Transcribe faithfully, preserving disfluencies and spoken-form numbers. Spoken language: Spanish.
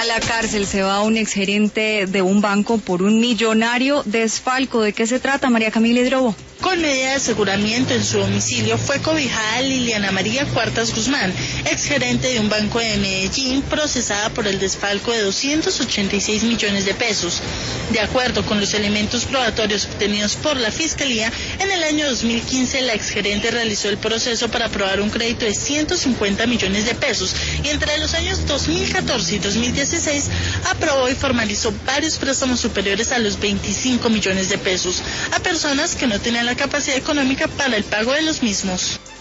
la cárcel se va un exgerente de un banco por un millonario desfalco. ¿De qué se trata, María Camila Hidrobo? Con medida de aseguramiento en su domicilio fue cobijada Liliana María Cuartas Guzmán, exgerente de un banco de Medellín, procesada por el desfalco de doscientos ochenta y seis millones de pesos. De acuerdo con los elementos probatorios obtenidos por la Fiscalía, en el año dos mil quince la exgerente realizó el proceso para aprobar un crédito de ciento cincuenta millones de pesos y entre los años dos mil catorce y dos mil dieciséis aprobó y formalizó varios préstamos superiores a los veinticinco millones de pesos a personas que no tenían la capacidad económica para el pago de los mismos.